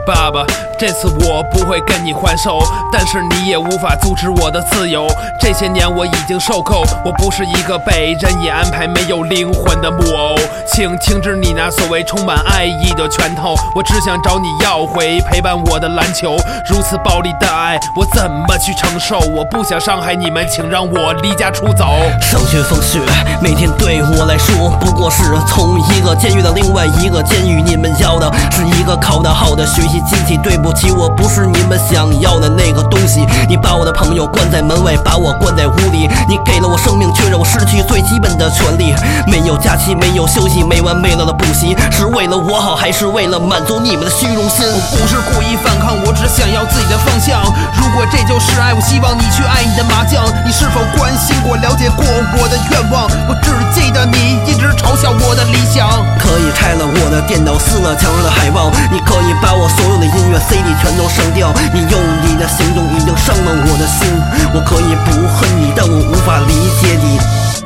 爸爸，这次我不会跟你还手，但是你也无法阻止我的自由。这些年我已经受够，我不是一个被任意安排没有灵魂的木偶。请停止你那所谓充满爱意的拳头，我只想找你要回陪伴我的篮球。如此暴力的爱，我怎么去承受？我不想伤害你们，请让我离家出走。 上学放学，每天对我来说不过是从一个监狱到另外一个监狱。你们要的是一个考得好的学习机器，对不起，我不是你们想要的那个东西。你把我的朋友关在门外，把我关在屋里，你给了我生命，却让我失去最基本的权利。没有假期，没有休息，没完没了的补习，是为了我好，还是为了满足你们的虚荣心？ 我不是故意反抗，我只想要自己的方向。如果这就是爱，我希望你去爱你的麻将。你是否关心过、了解过我的愿望？我只记得你一直嘲笑我的理想。 可以拆了我的电脑，撕了墙上的海报，你可以把我所有的音乐 CD 全都删掉。你用你的行动已经伤了我的心，我可以不恨你，但我无法理解你。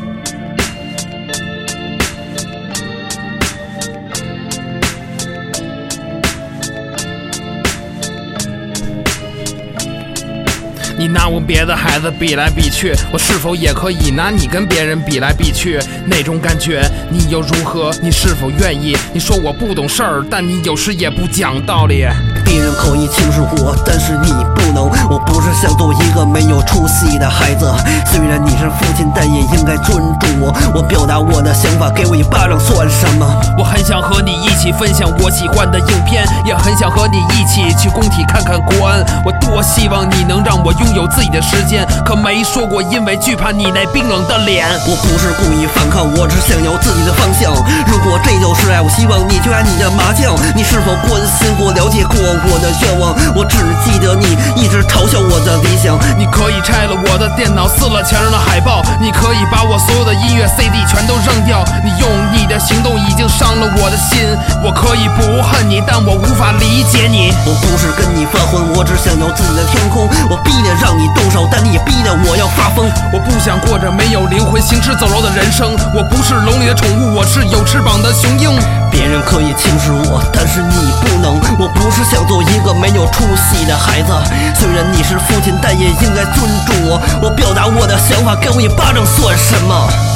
你拿我别的孩子比来比去，我是否也可以拿你跟别人比来比去？那种感觉你又如何？你是否愿意？你说我不懂事儿，但你有时也不讲道理。 别人可以轻视我，但是你不能。我不是想做一个没有出息的孩子，虽然你是父亲，但也应该尊重我。我表达我的想法，给我一巴掌算什么？ 我很想和你一起分享我喜欢的影片，也很想和你一起去工体看看国安。我多希望你能让我拥有自己的时间，可没说过因为惧怕你那冰冷的脸。 我不是故意反抗，我只想要自己的方向。如果这就是爱，我希望你去爱你的麻将。你是否关心过、了解过我的愿望？我只记得你一直嘲笑我的理想。 你可以拆了我的电脑，撕了墙上的海报，你可以把我所有的音乐 CD 全都扔掉。你用你的行动已经伤了我的心，我可以不恨你，但我无法理解你。 我不是跟你发昏，我只想要自己的天空。我逼得让你动手，但你也逼得我要发疯。 我不想过着没有灵魂、行尸走肉的人生。我不是笼里的宠物，我是有翅膀的雄鹰。 别人可以轻视我，但是你不能。我不是想做一个没有出息的孩子，虽然你是父亲，但也应该尊重我。我表达我的想法，给我一巴掌算什么？